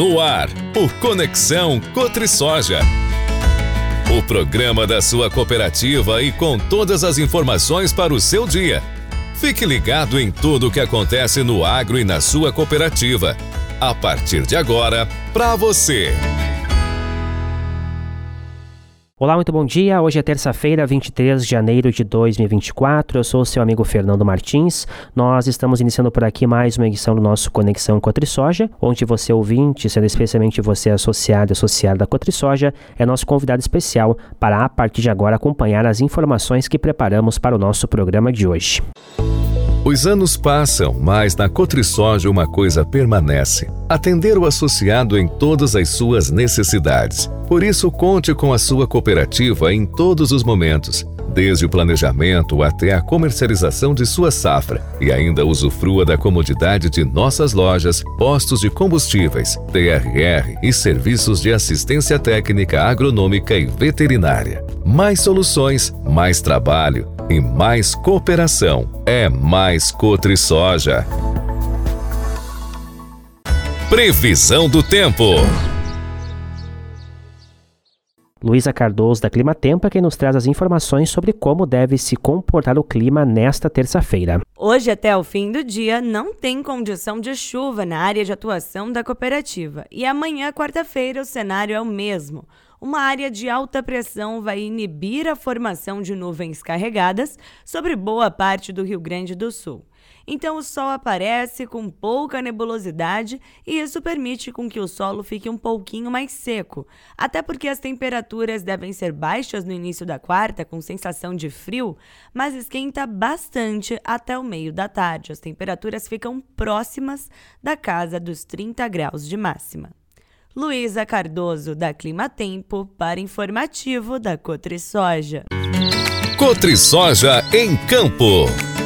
No ar, o Conexão CotriSoja. O programa da sua cooperativa e com todas as informações para o seu dia. Fique ligado em tudo o que acontece no agro e na sua cooperativa. A partir de agora, para você. Olá, muito bom dia. Hoje é terça-feira, 23 de janeiro de 2024. Eu sou o seu amigo Fernando Martins. Nós estamos iniciando por aqui mais uma edição do nosso Conexão CotriSoja, onde você ouvinte, sendo especialmente você associado e associada da CotriSoja, é nosso convidado especial para, a partir de agora, acompanhar as informações que preparamos para o nosso programa de hoje. Os anos passam, mas na CotriSoja uma coisa permanece: atender o associado em todas as suas necessidades. Por isso, conte com a sua cooperativa em todos os momentos, desde o planejamento até a comercialização de sua safra, e ainda usufrua da comodidade de nossas lojas, postos de combustíveis, TRR e serviços de assistência técnica agronômica e veterinária. Mais soluções, mais trabalho e mais cooperação. É mais CotriSoja. Previsão do tempo. Luísa Cardoso, da Climatempo, é quem nos traz as informações sobre como deve se comportar o clima nesta terça-feira. Hoje, até o fim do dia, não tem condição de chuva na área de atuação da cooperativa. E amanhã, quarta-feira, o cenário é o mesmo. Uma área de alta pressão vai inibir a formação de nuvens carregadas sobre boa parte do Rio Grande do Sul. Então, o sol aparece com pouca nebulosidade e isso permite com que o solo fique um pouquinho mais seco, até porque as temperaturas devem ser baixas no início da quarta, com sensação de frio, mas esquenta bastante até o meio da tarde. As temperaturas ficam próximas da casa dos 30 graus de máxima. Luísa Cardoso, da Climatempo, para informativo da CotriSoja. CotriSoja em campo.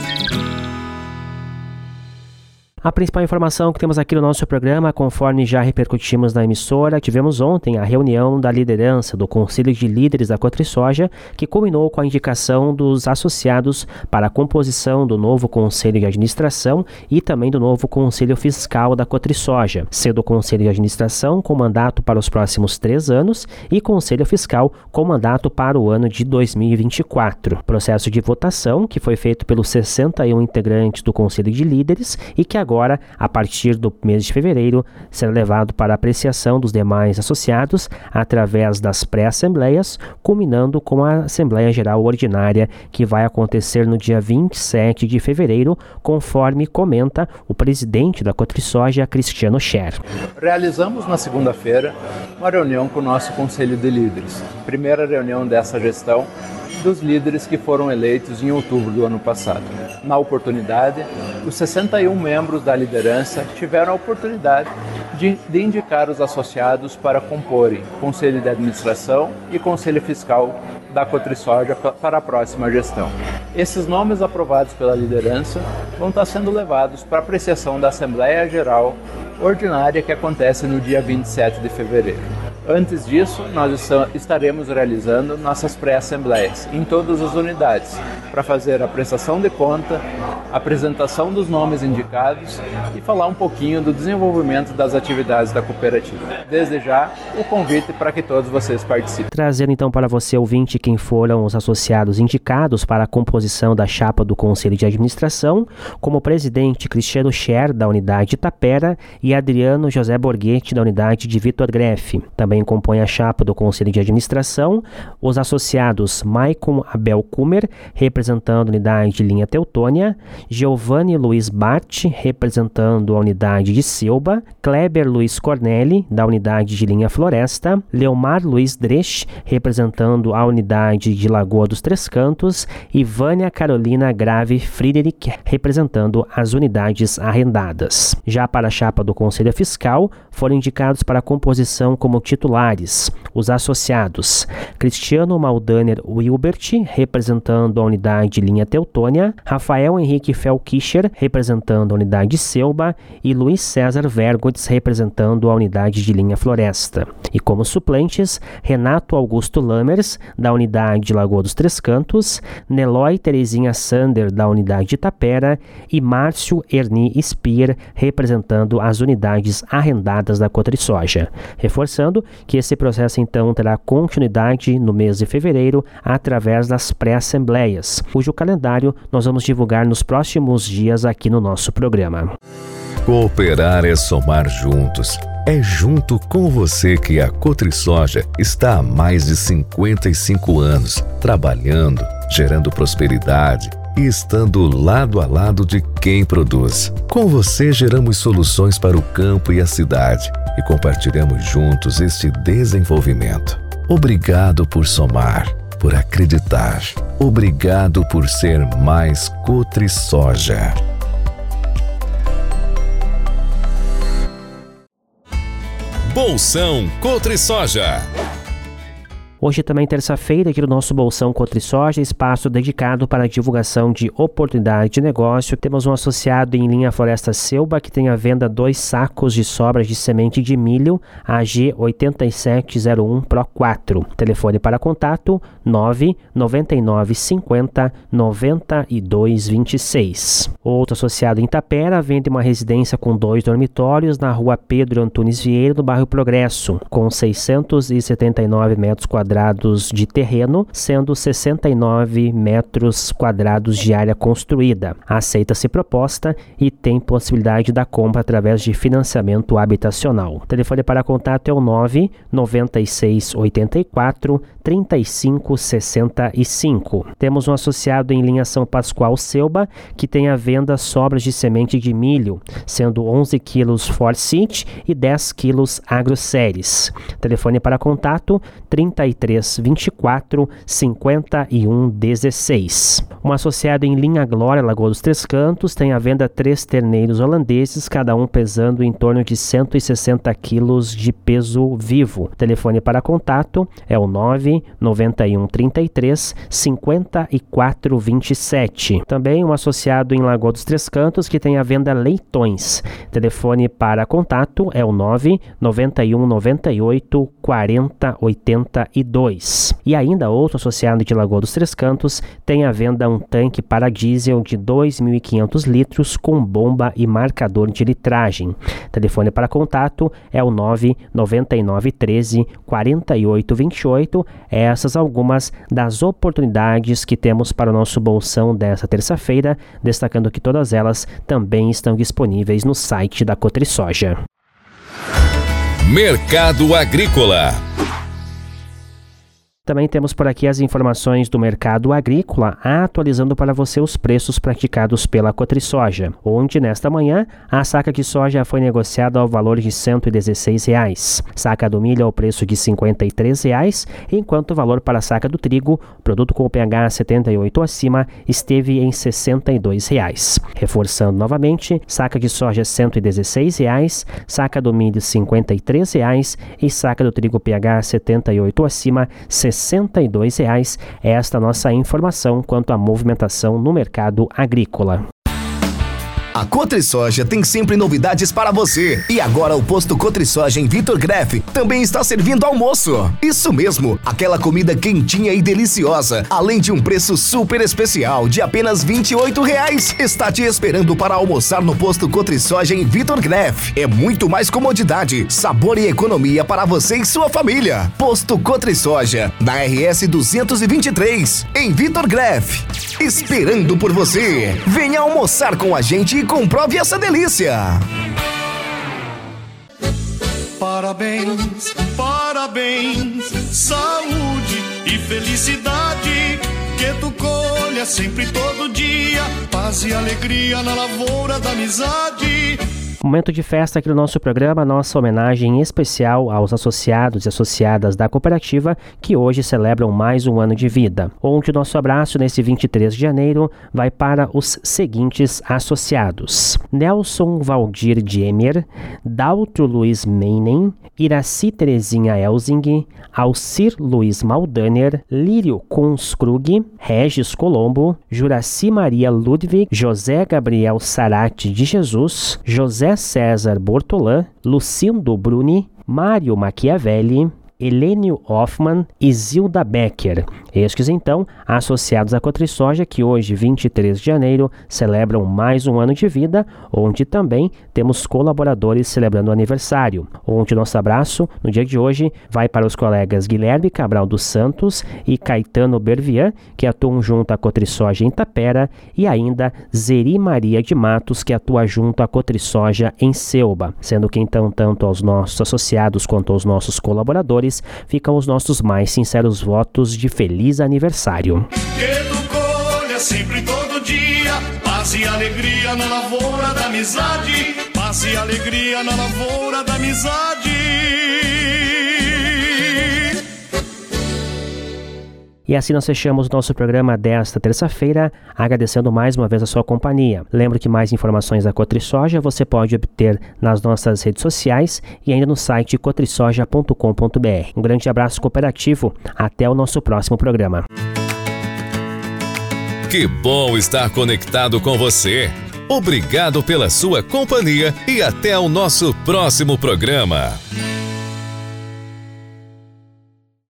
A principal informação que temos aqui no nosso programa, conforme já repercutimos na emissora, tivemos ontem a reunião da liderança do Conselho de Líderes da CotriSoja, que culminou com a indicação dos associados para a composição do novo Conselho de Administração e também do novo Conselho Fiscal da CotriSoja, sendo o Conselho de Administração com mandato para os próximos 3 anos e Conselho Fiscal com mandato para o ano de 2024. Processo de votação que foi feito pelos 61 integrantes do Conselho de Líderes e que agora, a partir do mês de fevereiro, será levado para apreciação dos demais associados através das pré-assembleias, culminando com a Assembleia Geral Ordinária, que vai acontecer no dia 27 de fevereiro, conforme comenta o presidente da CotriSoja, Cristiano Scher. Realizamos na segunda-feira uma reunião com o nosso Conselho de Líderes, primeira reunião dessa gestão dos líderes que foram eleitos em outubro do ano passado. Na oportunidade, os 61 membros da liderança tiveram a oportunidade de indicar os associados para comporem Conselho de Administração e Conselho Fiscal da CotriSoja para a próxima gestão. Esses nomes aprovados pela liderança vão estar sendo levados para apreciação da Assembleia Geral Ordinária que acontece no dia 27 de fevereiro. Antes disso, nós estaremos realizando nossas pré-assembleias em todas as unidades, para fazer a prestação de conta, a apresentação dos nomes indicados e falar um pouquinho do desenvolvimento das atividades da cooperativa. Desde já, o convite para que todos vocês participem. Trazendo então para você, ouvinte, quem foram os associados indicados para a composição da chapa do Conselho de Administração, como presidente Cristiano Scher, da unidade de Itapera, e Adriano José Borghetti, da unidade de Vitor Greff. Também compõe a chapa do Conselho de Administração os associados Maicon Abel Kumer, representando a unidade de linha Teutônia, Giovanni Luiz Bart, representando a unidade de Silba, Kleber Luiz Cornelli, da unidade de linha Floresta, Leomar Luiz Dresch, representando a unidade de Lagoa dos Três Cantos, e Vânia Carolina Grave Friedrich, representando as unidades arrendadas. Já para a chapa do Conselho Fiscal, foram indicados para a composição como titulares os associados Cristiano Maldaner Wilbert, representando a unidade de linha Teutônia, Rafael Henrique Felkischer, representando a unidade de Selba, e Luiz César Vergotz, representando a unidade de linha Floresta. E como suplentes, Renato Augusto Lammers, da unidade de Lagoa dos Três Cantos, Nelói Terezinha Sander, da unidade de Itapera, e Márcio Erni Speer, representando as unidades arrendadas da Cotrisoja. Reforçando que esse processo então terá continuidade no mês de fevereiro através das pré-assembleias, cujo calendário nós vamos divulgar nos próximos dias aqui no nosso programa. Cooperar é somar juntos. É junto com você que a Cotrisoja está há mais de 55 anos, trabalhando, gerando prosperidade e estando lado a lado de quem produz. Com você geramos soluções para o campo e a cidade e compartilhamos juntos este desenvolvimento. Obrigado por somar, por acreditar. Obrigado por ser mais Cotrisoja. Bolsão Cotrisoja. Hoje também terça-feira aqui no nosso Bolsão Cotrisoja, espaço dedicado para a divulgação de oportunidade de negócio. Temos um associado em linha Floresta Selba que tem à venda 2 sacos de sobras de semente de milho AG 8701 Pro 4. Telefone para contato 999 50 92 26. Outro associado em Itapera vende uma residência com 2 dormitórios na rua Pedro Antunes Vieira, no bairro Progresso, com 679 metros quadrados de terreno, sendo 69 metros quadrados de área construída. Aceita-se proposta e tem possibilidade da compra através de financiamento habitacional. O telefone para contato é o 996 84 35 65. Temos um associado em linha São Pascoal Selba que tem à venda sobras de semente de milho, sendo 11 quilos Forsyth e 10 quilos Agroceres. Telefone para contato 33 24 51 16. Um associado em linha Glória, Lagoa dos Três Cantos, tem à venda 3 terneiros holandeses, cada um pesando em torno de 160 quilos de peso vivo. Telefone para contato é o 991 33 54 27. Também um associado em Lagoa dos Três Cantos que tem à venda leitões. Telefone para contato é o 991 98 40 82. E ainda outro associado de Lagoa dos Três Cantos tem à venda um tanque para diesel de 2.500 litros com bomba e marcador de litragem. Telefone para contato é o 999 13 48 28. Essas algumas das oportunidades que temos para o nosso bolsão desta terça-feira, destacando que todas elas também estão disponíveis no site da Cotrisoja. Mercado Agrícola. Também temos por aqui as informações do mercado agrícola, atualizando para você os preços praticados pela Cotrisoja, onde nesta manhã a saca de soja foi negociada ao valor de R$ 116. Saca do milho ao preço de R$ 53, enquanto o valor para a saca do trigo, produto com pH 78 acima, esteve em R$ 62. Reforçando novamente, saca de soja R$ 116, saca do milho R$ 53 e saca do trigo pH 78 acima, R$ 62. Esta é a nossa informação quanto à movimentação no mercado agrícola. A Cotrisoja tem sempre novidades para você. E agora o posto Cotrisoja em Vitor Greff também está servindo almoço. Isso mesmo, aquela comida quentinha e deliciosa, além de um preço super especial de apenas R$ 28. Está te esperando para almoçar no posto Cotrisoja em Vitor Greff. É muito mais comodidade, sabor e economia para você e sua família. Posto Cotrisoja, na RS 223, em Vitor Greff. Esperando por você. Venha almoçar com a gente e comprove essa delícia. Parabéns, parabéns, saúde e felicidade, que tu colha sempre todo dia, paz e alegria na lavoura da amizade. Momento de festa aqui no nosso programa, nossa homenagem especial aos associados e associadas da cooperativa que hoje celebram mais um ano de vida. Onde o nosso abraço nesse 23 de janeiro vai para os seguintes associados: Nelson Valdir Diemer, Daltro Luiz Meinen, Iraci Terezinha Elsing, Alcir Luiz Maldaner, Lírio Conskrug, Regis Colombo, Juraci Maria Ludwig, José Gabriel Sarati de Jesus, José José César Bortolã, Lucindo Bruni, Mário Machiavelli, Helênio Hoffmann e Zilda Becker. Estes, então, associados à Cotrisoja, que hoje, 23 de janeiro, celebram mais um ano de vida, onde também temos colaboradores celebrando o aniversário. Onde nosso abraço, no dia de hoje, vai para os colegas Guilherme Cabral dos Santos e Caetano Bervian, que atuam junto à Cotrisoja em Tapera, e ainda Zeri Maria de Matos, que atua junto à Cotrisoja em Selba. Sendo que, então, tanto aos nossos associados quanto aos nossos colaboradores, ficam os nossos mais sinceros votos de feliz aniversário. Que tu colha sempre todo dia, paz e alegria na lavoura da amizade, paz e alegria na lavoura da amizade. E assim nós fechamos o nosso programa desta terça-feira, agradecendo mais uma vez a sua companhia. Lembro que mais informações da Cotrisoja você pode obter nas nossas redes sociais e ainda no site cotrisoja.com.br. Um grande abraço cooperativo, até o nosso próximo programa. Que bom estar conectado com você. Obrigado pela sua companhia e até o nosso próximo programa.